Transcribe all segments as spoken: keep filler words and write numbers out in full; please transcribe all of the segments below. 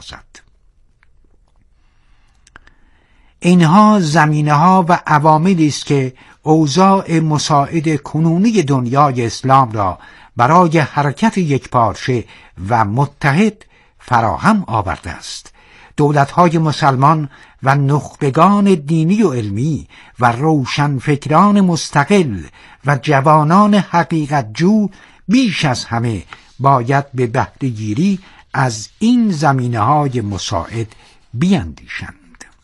سازد. اینها زمینه‌ها و عواملی است که اوضاع مساعد کنونی دنیای اسلام را برای حرکت یکپارچه و متحد فراهم آورده است. دولت‌های مسلمان و نخبگان دینی و علمی و روشنفکران مستقل و جوانان حقیقت جو بیش از همه باید به بهره‌گیری از این زمینه‌های مساعد بیندیشند.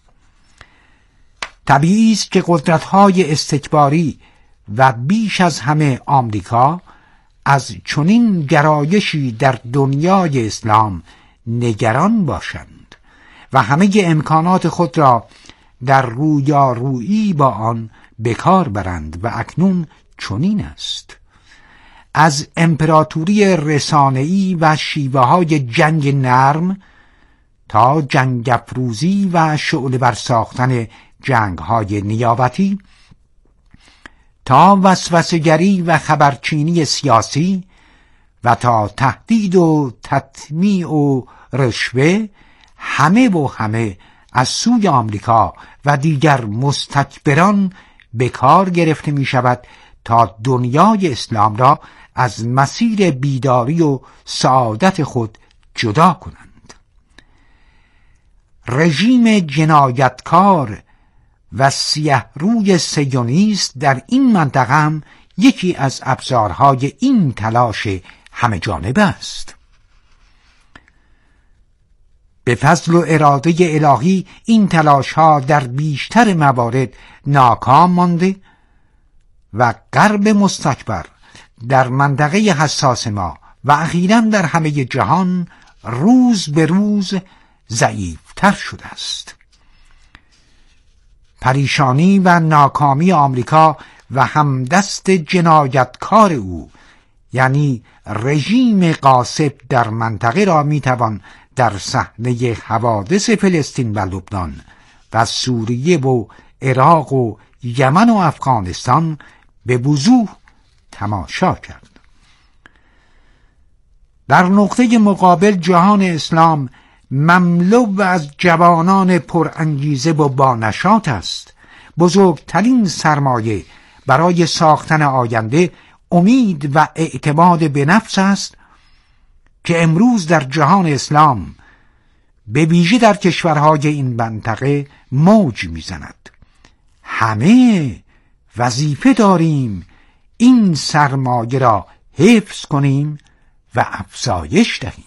طبیعی است که قدرت‌های استکباری و بیش از همه آمریکا از چنین گرایشی در دنیای اسلام نگران باشند و همه امکانات خود را در رویارویی با آن بکار برند و اکنون چنین است. از امپراتوری رسانه‌ای و شیوه‌های جنگ نرم تا جنگ افروزی و شعله ور ساختن جنگ‌های نیابتی، تا وسوسه‌گری و خبرچینی سیاسی و تا تهدید و تطمیع و رشوه، همه و همه از سوی آمریکا و دیگر مستکبران به کار گرفته می شود تا دنیای اسلام را از مسیر بیداری و سعادت خود جدا کنند. رژیم جنایتکار و سیه روی صهیونیست در این منطقه هم یکی از ابزارهای این تلاش همه جانبه است. به فضل و اراده الهی این تلاش‌ها در بیشتر موارد ناکام مانده و غرب مستکبر در منطقه حساس ما و اخیراً در همه جهان روز به روز ضعیف‌تر شده است. پریشانی و ناکامی آمریکا و همدست جنایتکار او، یعنی رژیم غاصب در منطقه، را میتوان در صحنه حوادث فلسطین و لبنان و سوریه و عراق و یمن و افغانستان به وضوح تماشا کرد. در نقطه مقابل جهان اسلام مملو از جوانان پرانگیزه و بانشاط است. بزرگترین سرمایه برای ساختن آینده امید و اعتماد به نفس است که امروز در جهان اسلام به ویژه در کشورهای این منطقه موج میزند. همه وظیفه داریم این سرمایه را حفظ کنیم و افزایش دهیم.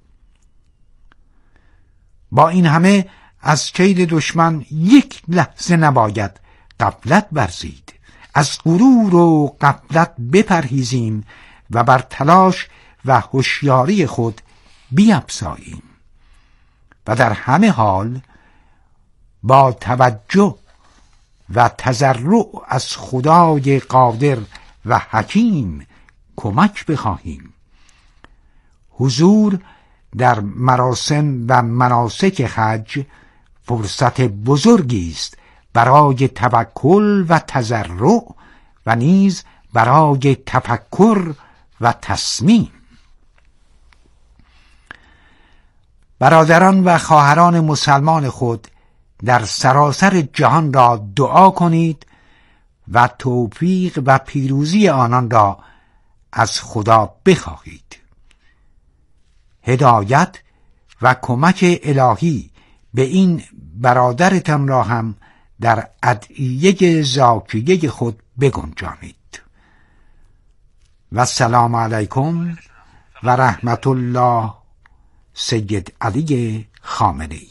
با این همه از کید دشمن یک لحظه نباید غفلت ورزید. از غرور و غفلت بپرهیزیم و بر تلاش و هوشیاری خود بیفزاییم و در همه حال با توجه و تضرع از خدای قادر و حکیم کمک بخواهیم. حضور در مراسم و مناسک حج فرصت بزرگی است برای توکل و تضرع و نیز برای تفکر و تصمیم. برادران و خواهران مسلمان خود در سراسر جهان را دعا کنید و توفیق و پیروزی آنان را از خدا بخواهید. هدایت و کمک الهی به این برادرتان را هم در ادعیه زاکیه خود بگنجانید. و السلام علیکم و رحمت الله. سید علی خامنه‌ای.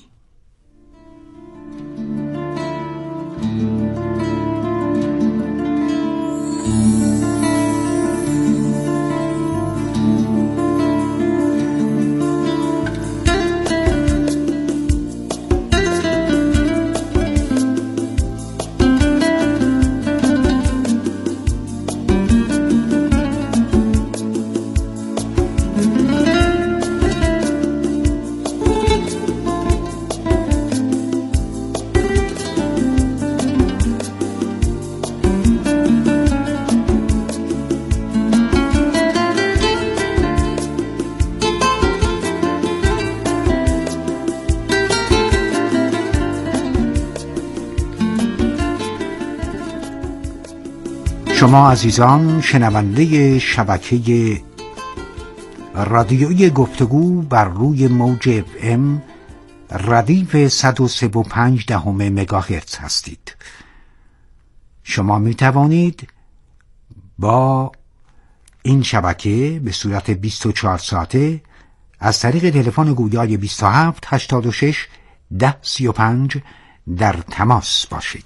شما عزیزان شنونده شبکه رادیویی گفتگو بر روی موج اف ام ردیف صد و سه و پنج دهم مگاهرتز هستید. شما می توانید با این شبکه به صورت بیست و چهار ساعته از طریق تلفن گویای بیست و هفت هشتاد و شش ده سی و پنج در تماس باشید.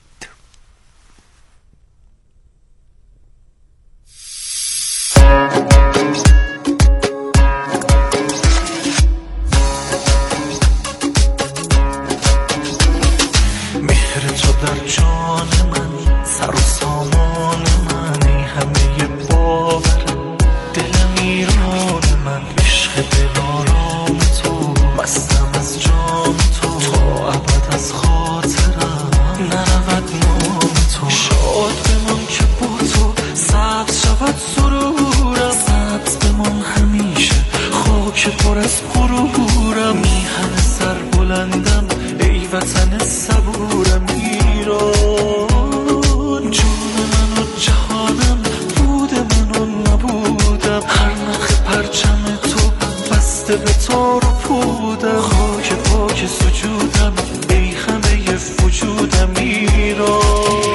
مهر تو در جان من، سر و سامان من، ای همه باور دلم ایران من، عشق دلارام تو، مستم از جام تو، تا ابد از خاطرم نرود نام تو. شاد بمان که با تو سبز شود سرورم، سبز بمان همیشه خاک پر از غرورم. میهن سر بلندم ای وطن صبورم ایران، جون من و جهانم، بود من و نبودم، هر نخ پرچم تو بسته به تار و پودم. خاک پاک سجودم ای همه وجودم ایران.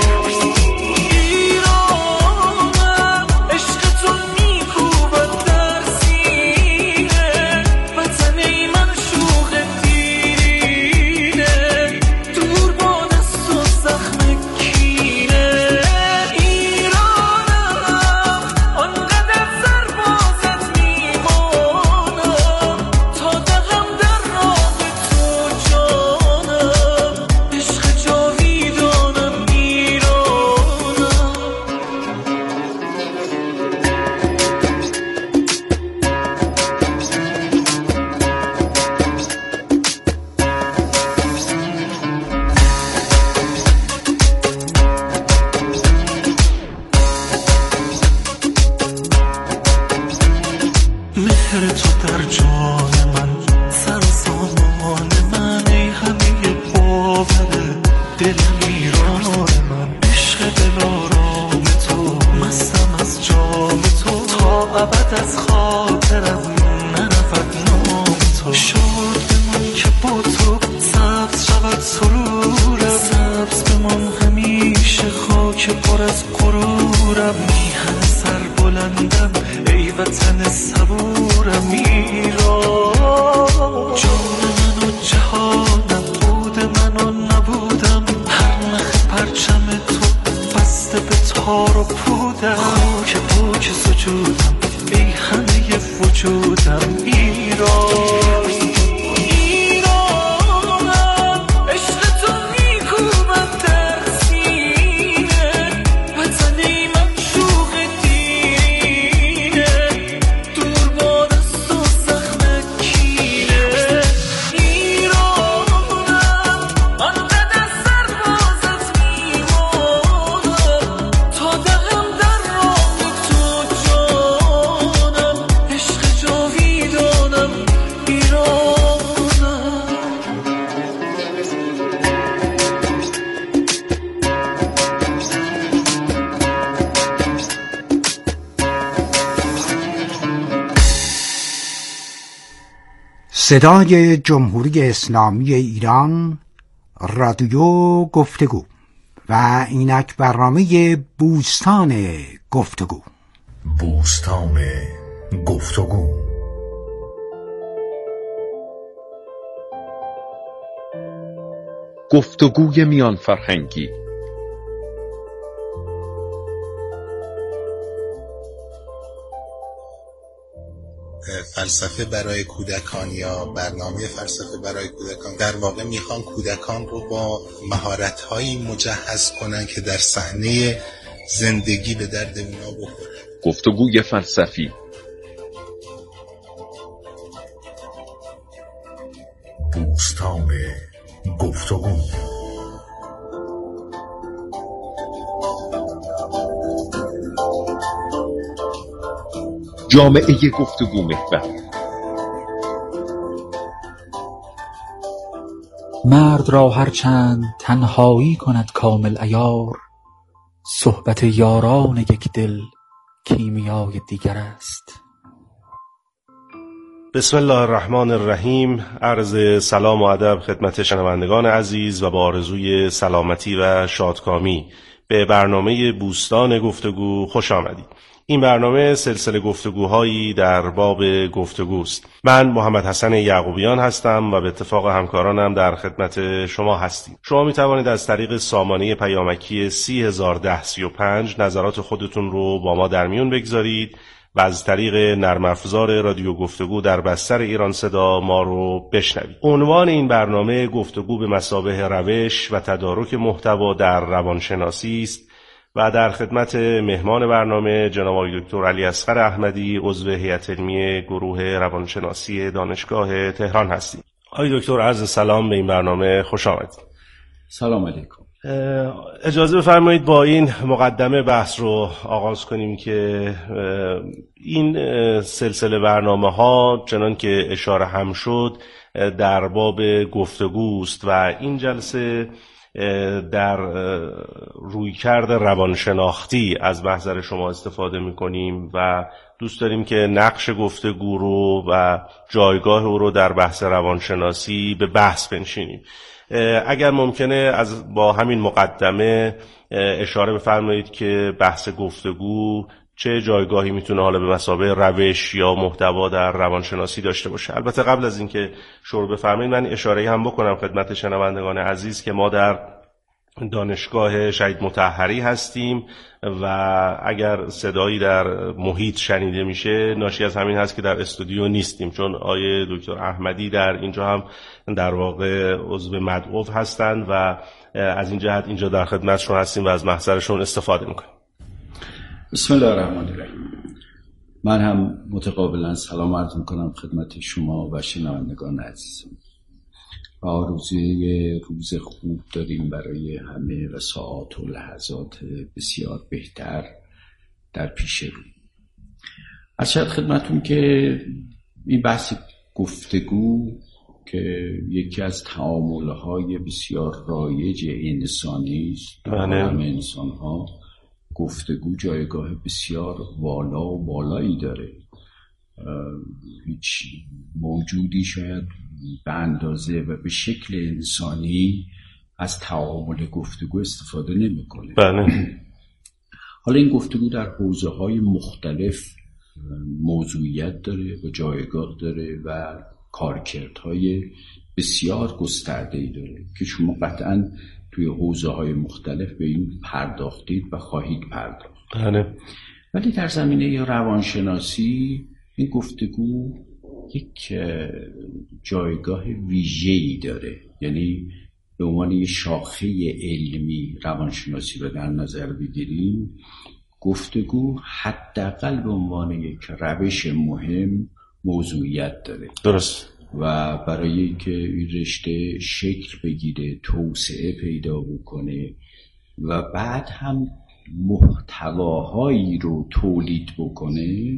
صدای جمهوری اسلامی ایران، رادیو گفتگو و اینک برنامه بوستان گفتگو. بوستان گفتگو. گفتگوی میان فرهنگی. فلسفه برای کودکان یا برنامه فلسفه برای کودکان در واقع میخوان کودکان رو با مهارت‌هایی مجهز کنن که در صحنه زندگی به درد اونا بخوره. گفتگوی فلسفی. بوستان گفتگو. جامعه گفتگو محور. مرد را هر چند تنهایی کند کامل عیار، صحبت یاران یک دل کیمیای دیگر است. بسم الله الرحمن الرحیم. عرض سلام و ادب خدمت شنوندگان عزیز و با آرزوی سلامتی و شادکامی به برنامه بوستان گفتگو خوش آمدید. این برنامه سلسله گفتگوهایی در باب گفتگوست. من محمد حسن یعقوبیان هستم و به اتفاق همکارانم در خدمت شما هستیم. شما می توانید از طریق سامانه پیامکی سی هزار و ده سی و پنج نظرات خودتون رو با ما در میون بگذارید و از طریق نرم افزار رادیو گفتگو در بستر ایران صدا ما رو بشنوید. عنوان این برنامه گفتگو به مثابه روش و تدارک محتوا در روانشناسی است و در خدمت مهمان برنامه جناب آقای دکتر علی اصغر احمدی عضو هیئت علمی گروه روانشناسی دانشگاه تهران هستیم. آقای دکتر عرض سلام به این برنامه خوش آمدید. سلام علیکم. اجازه بفرمایید با این مقدمه بحث رو آغاز کنیم که این سلسله برنامه ها چنان که اشاره هم شد در باب گفتگوست و این جلسه در رویکرد روانشناختی از محضر شما استفاده می‌کنیم و دوست داریم که نقش گفتگو رو و جایگاه او رو در بحث روانشناسی به بحث بنشینیم. اگر ممکنه از با همین مقدمه اشاره بفرمایید که بحث گفتگو چه جایگاهی میتونه حالا به مثابه روش یا محتوا در روانشناسی داشته باشه. البته قبل از اینکه شروع بفرمایید من اشاره‌ای هم بکنم خدمت شنوندگان عزیز که ما در دانشگاه شهید مطهری هستیم و اگر صدایی در محیط شنیده میشه ناشی از همین هست که در استودیو نیستیم، چون آیه دکتر احمدی در اینجا هم در واقع عضو مدعو هستند و از این جهت اینجا در خدمتشون هستیم و از محضرشون استفاده میکنیم. بسم الله الرحمن الرحیم. من هم متقابلا سلام عرض میکنم خدمت شما و شنوندگان عزیزم. آرزوی روز خوب داریم برای همه و ساعات و لحظات بسیار بهتر در پیش رو. از شاید خدمتون که این بحث گفتگو که یکی از تعامل‌های بسیار رایج انسانی است، همه انسان‌ها گفتگو جایگاه بسیار والا و بالایی داره. هیچ موجودی شاید به اندازه و به شکل انسانی از تعامل گفتگو استفاده نمی‌کنه. بله. حالا این گفتگو در حوزه‌های مختلف موضوعیت داره و جایگاه داره و کارکردهای بسیار گسترده‌ای داره که شما قطعاً توی حوزه‌های مختلف به این پرداختید و خواهید پرداخت. بله. ولی در زمینه روانشناسی این گفتگو یک جایگاه ویژه‌ای داره، یعنی به عنوان یک شاخه علمی روانشناسی رو در نظر بگیریم، گفتگو حداقل به عنوان یک روش مهم موضوعیت داره. درست. و برای اینکه این رشته شکل بگیره، توسعه پیدا بکنه و بعد هم محتواهایی رو تولید بکنه،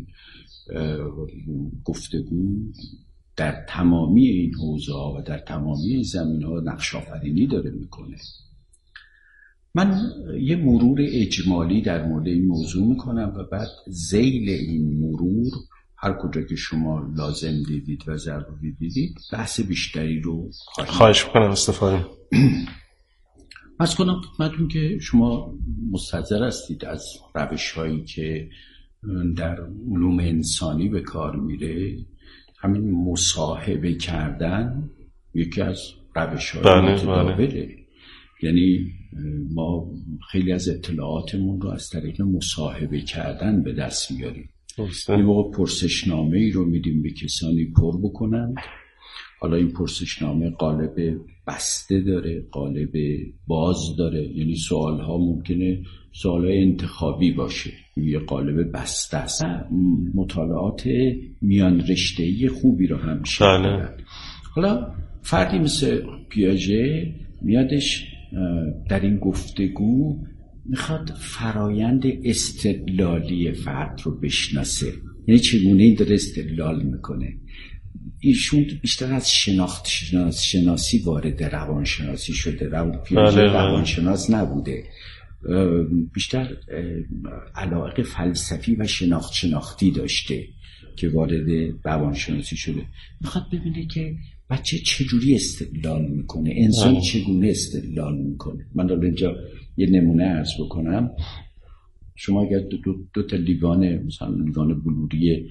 گفتگو در تمامی این حوزه‌ها و در تمامی این زمینه‌ها نقش آفرینی داره میکنه. من یه مرور اجمالی در مورد این موضوع میکنم و بعد ذیل این مرور هر کجا که شما لازم دیدید و ضروری دیدید بحث بیشتری رو خواهش میکنم استفاده. از کنم خدمتتون که شما مستحضر هستید از روش هایی که در علوم انسانی به کار میره. همین مصاحبه کردن یکی از روش های متداوله. یعنی ما خیلی از اطلاعاتمون رو از طریق مصاحبه کردن به دست میاریم. این موقع پرسشنامه ای رو میدیم به کسانی پر بکنن. حالا این پرسشنامه قالب بسته داره، قالب باز داره، یعنی سوال ها ممکنه سوال های انتخابی باشه، یه قالب بسته است. مطالعات میان رشته‌ای خوبی رو هم شامل. حالا فردی مثل پیاژه میادش در این گفتگو میخواد فرایند استدلالی فرد رو بشناسه، یعنی چگونه این داره استدلال میکنه. ایشون بیشتر از شناخت شناس شناسی وارد روانشناسی شده. روان پیاژه روانشناس نبوده، بیشتر علاقه فلسفی و شناخت شناختی داشته که وارد روانشناسی شده. میخواد ببینه که بچه چجوری استدلال میکنه، انسان چگونه استدلال میکنه. من دارم اینجا یه نمونه عرض بکنم. شما اگر دو, دو, دو تا لیوان، مثلا لیوان بلوری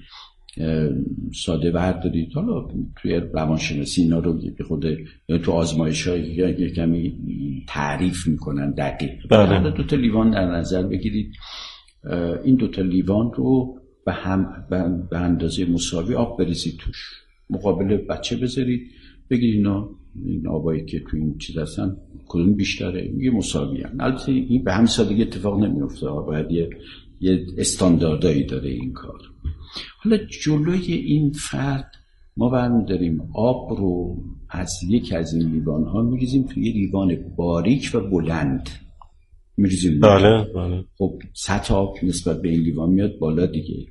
ساده بردارید، حالا توی روانشناسی اینا رو به خود تو آزمایش‌های یا کمی تعریف میکنن دقیق. حالا دو تا لیوان در نظر بگیرید، این دو تا لیوان رو به هم به اندازه مساوی آب بریزید توش، مقابل بچه بذارید، بگید اینا این آبایی که تو این چیز هستن کدوم بیشتره؟ میگه مساوی هستن. البته این به همین سادگی اتفاق نمیفته، باید یه یه استانداردایی داره این کار. حالا جلوی این فرد ما برمی‌داریم آب رو از یک از این لیوان ها میریزیم توی یه لیوان باریک و بلند میریزیم. بله بله. خب سطح آب نسبت به این لیوان میاد بالا دیگه.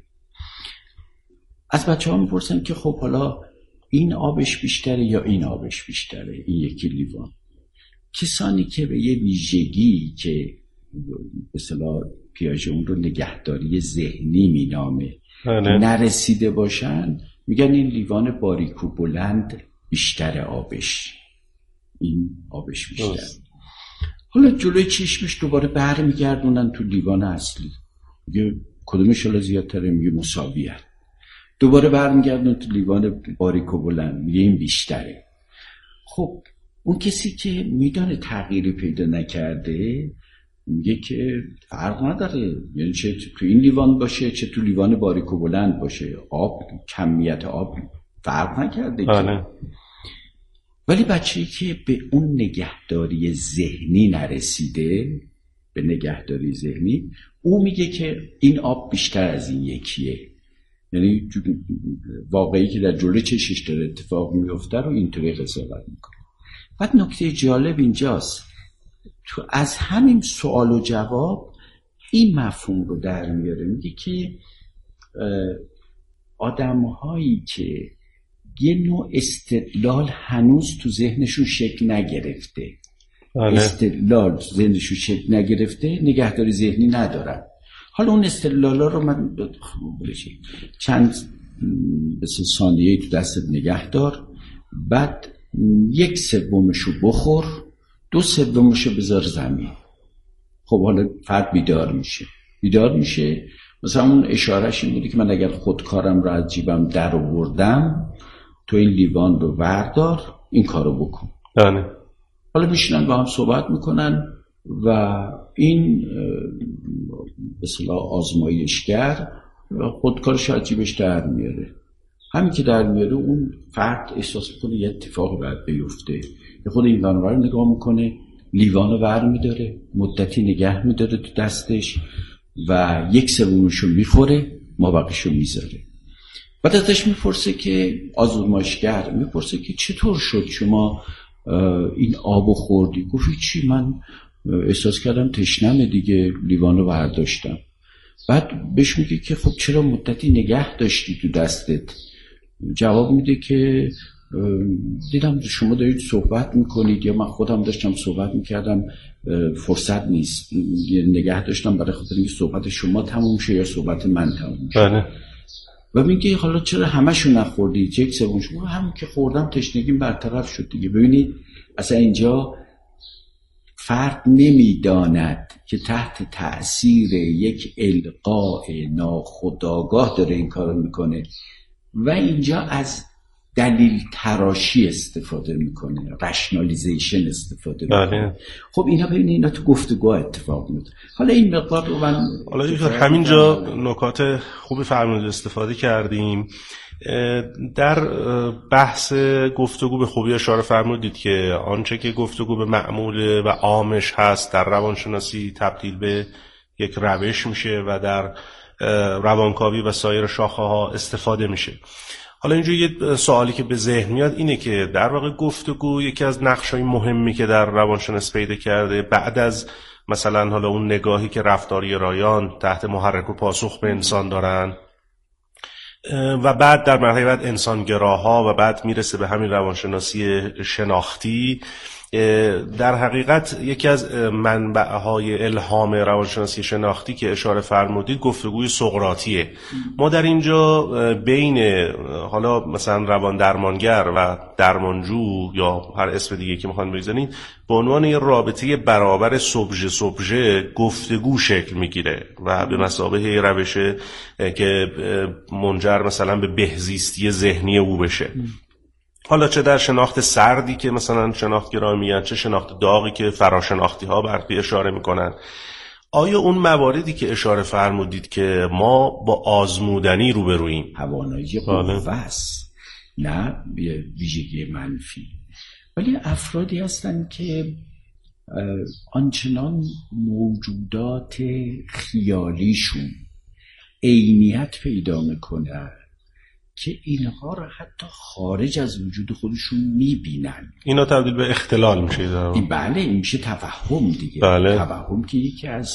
از بچه ها میپرسن که خب حالا این آبش بیشتره یا این آبش بیشتره، این یکی لیوان. کسانی که به یه ویژگی که به اصطلاح پیاژه اون رو نگهداری ذهنی مینامه نرسیده باشن، میگن این لیوان باریک و بلند بیشتره آبش، این آبش بیشتر. حالا جلوی چشمش دوباره برمیگردونن تو لیوان اصلی، میگه کدومش حالا زیادتره؟ میگه مساویه. دوباره برمیگردون تو لیوان باریک و بلند، میگه این بیشتره. خب اون کسی که میدانه تغییری پیدا نکرده میگه که فرق نداره، یعنی چه تو این لیوان باشه چه تو لیوان باریک و بلند باشه، آب، کمیت آب فرق نکرده که. ولی بچه‌ای که به اون نگهداری ذهنی نرسیده، به نگهداری ذهنی، او میگه که این آب بیشتر از این یکیه، یعنی واقعی که در جلوی چشش داره اتفاق میفته رو اینطوری قضاوت میکنه. بعد نکته جالب اینجاست، تو از همین سوال و جواب این مفهوم رو در میاره، میگه که آدم‌هایی که یه نوع استدلال هنوز تو ذهنشون شکل نگرفته، بله. استدلال تو ذهنشون شکل نگرفته، نگهداری ذهنی ندارن. حالا اون استدلالا رو من چند مثل ثانیه‌ای تو دستت نگه دار، بعد یک سومشو بخور، دو سومشو بذار زمین. خب حالا فرد بیدار میشه بیدار میشه مثلا اون اشارهش این بودی که من اگر خودکارم رو از جیبم در آوردم، تو این لیوان رو وردار، این کارو بکن. بله. حالا میشینن با هم صحبت میکنن و این به اصطلاح آزمایشگر خودکارش از جیبش در میاره. همین که در میاره اون فرد احساس میکنه یه اتفاقی باید بیفته، یه خود این ور نگاه میکنه، لیوان رو ور میداره، مدتی نگه میداره تو دستش و یک سومشو میخوره، مابقیشو میذاره. بعد ازش میپرسه که آزمایشگر میپرسه که چطور شد شما این آبو خوردی؟ گفت چی، من احساس کردم تشنمه دیگه، لیوان رو برداشتم. بعد بهش میگه که خب چرا مدتی نگه داشتی تو دستت؟ جواب میده که دیدم شما دارید صحبت میکنید یا من خودم داشتم صحبت میکردم، فرصت نیست، نگه داشتم برای خاطر اینکه صحبت شما تموم شه یا صحبت من تموم شه. بله. و میگه حالا چرا همشو نخوردی؟ یک سومش؟ همون که خوردم تشنگیم برطرف شد دیگه. ببینید اصلا اینجا فرد نمیداند که تحت تأثیر یک القاء ناخودآگاه داره این کارو میکنه و اینجا از دلیل تراشی استفاده میکنه، رشنالیزیشن استفاده میکنه. بله. خب اینا ببینید اینا تو گفتگو اتفاق میفته. حالا این مقدار رو من حالا همینجا نکات خوبی فرمودید استفاده کردیم. در بحث گفتگو به خوبی اشاره فرمودید که آنچه که گفتگو به معمول و عامش هست در روانشناسی تبدیل به یک روش میشه و در روانکاوی و سایر شاخه ها استفاده میشه. حالا اینجا یه سوالی که به ذهن میاد اینه که در واقع گفتگو یکی از نقشای مهمی که در روانشناسی پیدا کرده بعد از مثلا حالا اون نگاهی که رفتاری رایان تحت محرک و پاسخ به انسان دارن و بعد در مرحله بعد انسانگراها و بعد میرسه به همین روانشناسی شناختی، در حقیقت یکی از منبعهای الهام روانشناسی شناختی که اشاره فرمودید گفتگوی سقراطیه. ما در اینجا بین حالا مثلا روان درمانگر و درمانجو یا هر اسم دیگه که میخوان بزنید به عنوان یه رابطه برابر سوبژه سوبژه گفتگو شکل میگیره و به مثابه روش که منجر مثلا به بهزیستی ذهنی او بشه. حالا چه در شناخت سردی که مثلا شناختگران میگن، چه شناخت داغی که فراشناختی ها برقی اشاره میکنن. آیا اون مواردی که اشاره فرمودید که ما با آزمودنی روبرویم، توانایی قوه است، نه یه ویژگی منفی، ولی افرادی هستن که آنچنان موجودات خیالیشون عینیت پیدا میکنه که اینها رو حتی خارج از وجود خودشون میبینن. اینا تبدیل به اختلال میشه در این بله این میشه توهم دیگه. بله. توهم که یکی از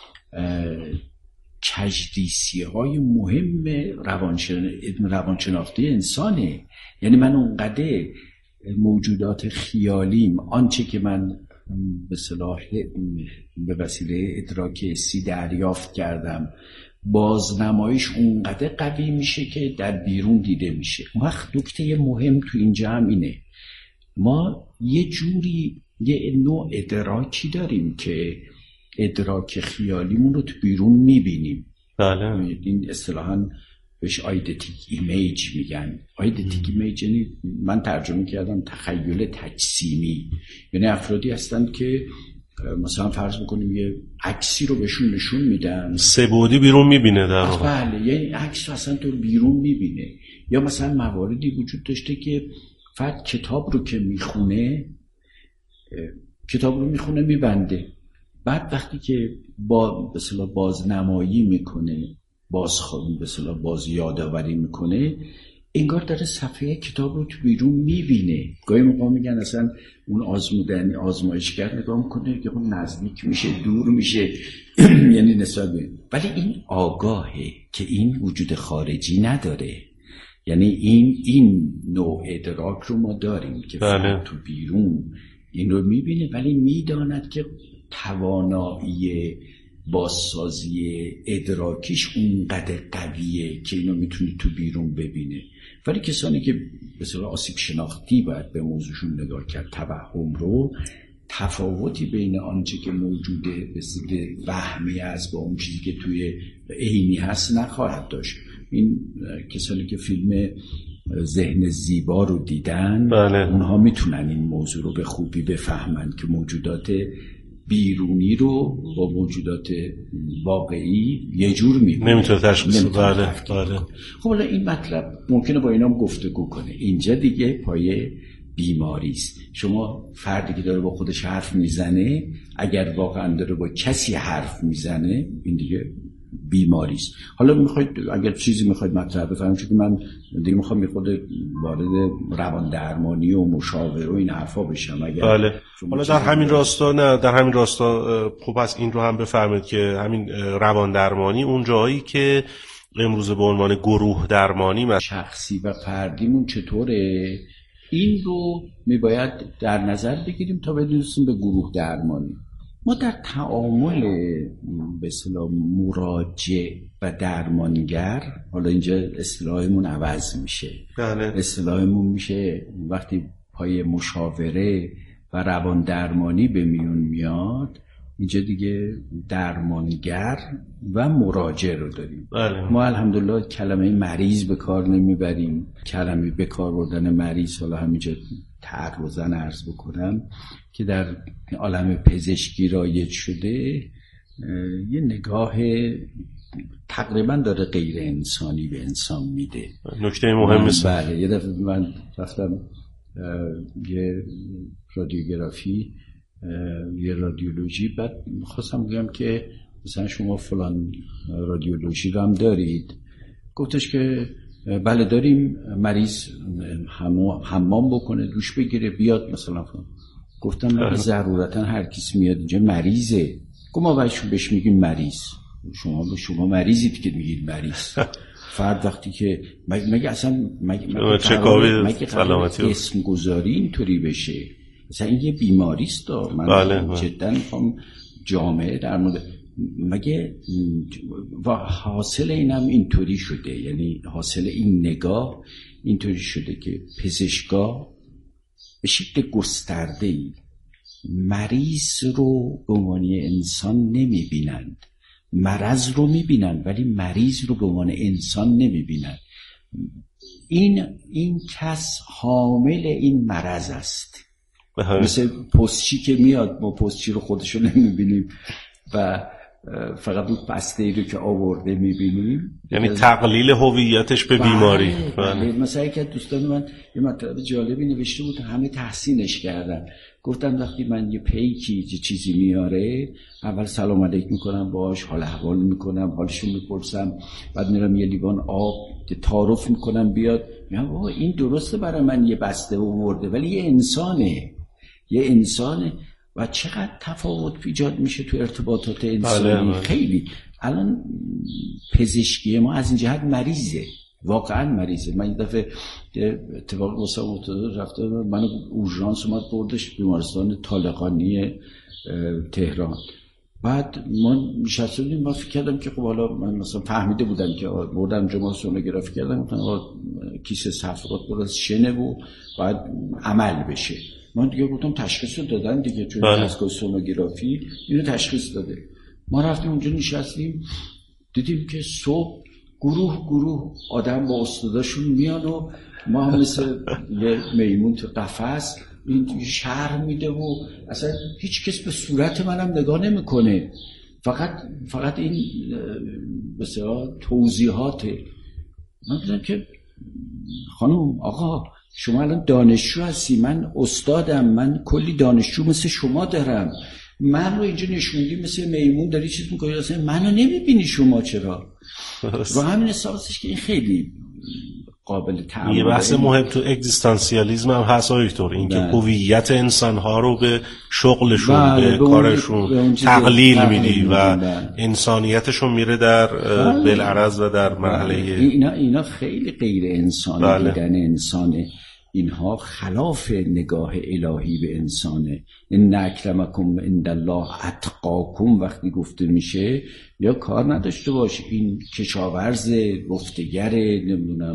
کجدیسی های مهم روانشن... روانشناختی انسانه. یعنی من اونقدر موجودات خیالیم، آنچه که من به صلاح به وسیله ادراک حسی دریافت کردم، بازنمایش اونقدر قوی میشه که در بیرون دیده میشه. اون وقت نکته مهم تو این جمع اینه، ما یه جوری یه نوع ادراکی داریم که ادراک خیالیمون رو تو بیرون میبینیم. بله. این اصطلاحاً بهش آیدتیک ایمیج میگن. آیدتیک ایمیج یعنی من ترجمه کردم تخیل تجسیمی، یعنی افرادی هستند که مثلا فرض بکنیم یه عکسی رو بهشون نشون میدن، سه بعدی بیرون میبینه در واقع. بله، یعنی عکس اصلا تو بیرون میبینه. یا مثلا مواردی وجود داشته که فرد کتاب رو که میخونه کتاب رو میخونه میبنده، بعد وقتی که با به اصطلاح بازنمایی میکنه، باز به اصطلاح باز یادآوری میکنه، انگار داره صفحه کتاب رو تو بیرون میبینه. گاهی موقع میگن اصلا اون آزمودنی آزمایشگر نگاه میکنه که اون نزدیک میشه دور میشه یعنی نسبت به، ولی این آگاهه که این وجود خارجی نداره. یعنی این این نوع ادراک رو ما داریم که بله. تو بیرون این رو میبینه، ولی میداند که توانایی بازسازی ادراکیش اونقدر قویه که اینو میتونه تو بیرون ببینه. ولی کسانی که به صورت آسیب شناختی باید به موضوعشون نگاه کرد، توهم رو، تفاوتی بین آنچه که موجوده به صورت وهمی است با اون چیزی که توی عینی هست نخواهد داشت. این کسانی که فیلم ذهن زیبا رو دیدن، بله. اونها میتونن این موضوع رو به خوبی بفهمن که موجودات بیرونی رو با موجودات واقعی یه جور می‌بینه، نمیتونه تشخیص بده. بله بله. خب حالا این مطلب ممکنه با اینام گفتگو کنه. اینجا دیگه پایه بیماری است. شما فردی که داره با خودش حرف میزنه، اگر واقعا داره با کسی حرف میزنه، این دیگه بیماری است. حالا میخواید اگر چیزی میخواید مطرح بفرمایید، چون من دیگه میخوام یه خود وارد روان درمانی و مشاوره و این حرفا بشم. اگر بله. حالا در همین راستا نه در همین راستا خب پس این رو هم بفرمایید که همین روان درمانی اون جایی که امروز به عنوان گروه درمانی مثلا شخصی و فردیمون چطوره، این رو میباید در نظر بگیریم تا برسیم به گروه درمانی. ما در تعامل به اصطلاح مراجع و درمانگر، حالا اینجا اصطلاحمون عوض میشه. بله. اصطلاحمون میشه وقتی پای مشاوره و روان درمانی به میون میاد، اینجا دیگه درمانگر و مراجع رو داریم. بله. ما الحمدلله کلمه مریض به کار نمیبریم. کلمه به کار بردن مریض، حالا همینجا تعرضاً عرض بکنم که در عالم پزشکی رایج شده، یه نگاه تقریباً داره غیر انسانی به انسان میده. نکته مهم است. بله. یه دفعه من رفتم یه رادیوگرافی، یه رادیولوژی، بعد خواستم بگم که مثلا شما فلان رادیولوژی رو هم دارید؟ گفتش که بله داریم، مریض حمام بکنه، دوش بگیره، بیاد مثلا فلان. گفتم نه ضرورتا هر کسی میاد اینجا مریضه. گفت ما باید بهش میگیم مریض. شما به شما مریضید که میگید مریض. فرد وقتی که مگه اصلا مگه مگه اسم گذاری اینطوری بشه؟ مثلا این یه بیماری است. من بله. جدا میخوام جامعه در مورد مگه و حاصل اینم اینطوری شده، یعنی حاصل این نگاه اینطوری شده که پزشکا به شکل گسترده‌ای مریض رو به عنوان انسان نمیبینند، مرض رو میبینند ولی مریض رو به عنوان انسان نمیبینند. این این کس حامل این مرض است. مثل پستچی که میاد، ما پستچی رو خودشو نمیبینیم و فقط اون بسته ای رو که آورده میبینیم، یعنی تقلیل هویتش به بیماری. بله. مثلا یک از دوستان من یه مطلب جالبی نوشته بود، همه تحسینش کردن. گفتن وقتی من یه پیکی یه چیزی میاره، اول سلام علیک میکنم باش، حال احوال میکنم، حالشو میپرسم، بعد میرم یه لیوان آب تعارف میکنم بیاد، میگم بابا این درسته برای من یه بسته آورده ولی یه انسانه، یه انسانه و چقدر تفاوت ایجاد میشه تو ارتباطات انسانی. بله. خیلی الان پزشکی ما از این جهت مریضه، واقعا مریضه. من یه دفعه اتفاق واسه افتاده، رفته من اورژانس اومد بردش بیمارستان طالقانی تهران. بعد ما نشسته بودیم، ما فکر کردم که خب حالا من مثلا فهمیده بودم که بردم جمع سونوگرافی کردم، گفتن کیسه صفرات پر از شنه و باید عمل بشه. من دیگه گفتم تشخیص رو دادن دیگه، چون دستگاه سونوگرافی اینو تشخیص داده. ما رفتیم اونجا نشستیم، دیدیم که صبح گروه گروه آدم با استاداشون میان و ما هم مثل یه میمون تو قفس این شرح میده و اصلا هیچ کس به صورت منم نگاه نمیکنه، فقط فقط این مثلا توضیحاته. من دیدم که خانم آقا شما الان دانشجو هستی، من استادم، من کلی دانشجو مثل شما دارم، من رو اینجا نشوندی مثل میمون داری چیز میکنی، اصلا منو نمیبینی شما چرا؟ و همین احساسش که این خیلی قابل تعامل. یه بحث مهم تو اگزیستانسیالیسم هم هست آیتور، این که هویت انسانها رو به شغلشون به, به کارشون تقلیل میدی و انسانیتشون میره در بالعرض و در مرحله اینا اینا خیلی غیر انسانی. بله. بودن انسانه. اینها خلاف نگاه الهی به انسانه. ان اکرمکم عند الله اتقاکم وقتی گفته میشه، یا کار نداشته باش این کشاورز، گفتگر، نمیدونم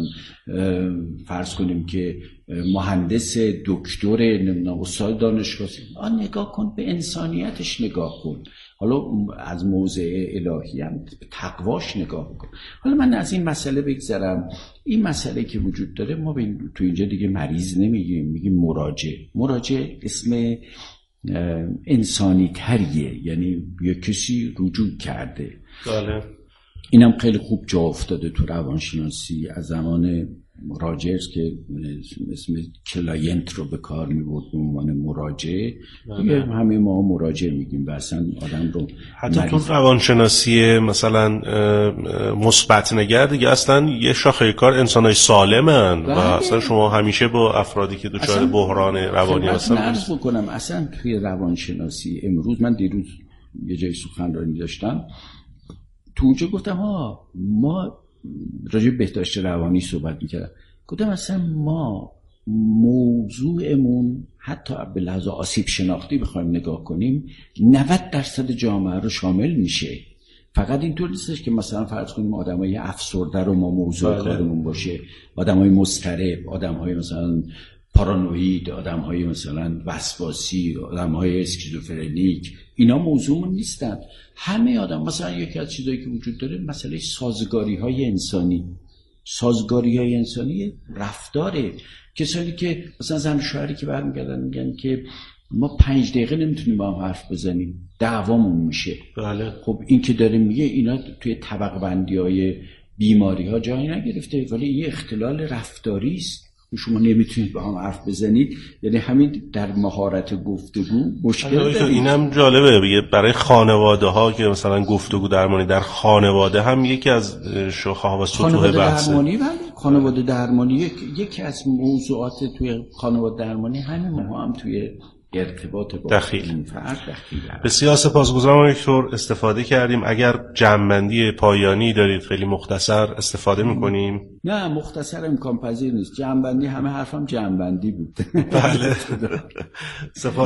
فرض کنیم که مهندس، دکتر، نمیدونم استاد دانشگاه، آن نگاه کن به انسانیتش نگاه کن. حالا از موضع الهی هم تقواش نگاه کن. حالا من از این مسئله بگذرم. این مسئله که وجود داره، ما تو اینجا دیگه مریض نمیگیم، میگیم مراجع. مراجع اسم انسانی تریه، یعنی یه کسی رجوع کرده. بله. اینم خیلی خوب جا افتاده تو روانشناسی از زمان راجرز که اسم کلاینت رو به کار می‌برد به عنوان مراجع. دیگه همه ما مراجع میگیم و اصلا آدم رو حتی تو روانشناسی مثلا مثبت نگر دیگه اصلا یه شاخه کار انسانای سالمن و اصلا شما همیشه با افرادی که دچار بحران روانی هستن عرض بکنم. اصلا توی روانشناسی امروز من دیروز یه جای سخنرانی داشتم، تو اونجا گفتم ها ما راجع به بهداشت روانی صحبت میکردم، گفتم اصلا ما موضوعمون حتی به لحاظ آسیب شناختی بخوایم نگاه کنیم نود درصد جامعه رو شامل میشه. فقط اینطور نیستش که مثلا فرض کنیم آدمای افسرده رو ما موضوع کارمون باشه، آدمای مضطرب، آدمای مثلا پارانوید، آدمهای مثلا وسواسی، آدمهای اسکیزوفرنیک، اینا موضوعمون نیستن. همه آدم مثلا یکی از چیزایی که وجود داره مسئله سازگاری‌های انسانی. سازگاری‌های انسانی رفتاره. کسانی که مثلا زن و شوهری که برمیگردن میگن که ما پنج دقیقه نمیتونیم با هم حرف بزنیم، دعوامون میشه. بله. خب این که داره میگه اینا توی طبقه بندی‌های بیماری‌ها جایی نگرفته، ولی این اختلال رفتاری است. شما نمیتونید با هم حرف بزنید، یعنی همین در مهارت گفتگو مشکل دارید. اینم جالبه برای خانواده ها که مثلا گفتگو درمانی در خانواده هم یکی از شاخه ها و سطوح بحثه. درمانی بله. خانواده درمانی یک... یکی از موضوعات توی خانواده درمانی همین ما هم توی ارتباط با دخیل. این فرد دخیل. بسیار سپاسگزارم دکتر، استفاده کردیم. اگر جمع‌بندی پایانی دارید خیلی مختصر استفاده میکنیم. نه مختصر امکان پذیر نیست، جمع‌بندی همه حرفم جمع‌بندی بود. بله. سپاس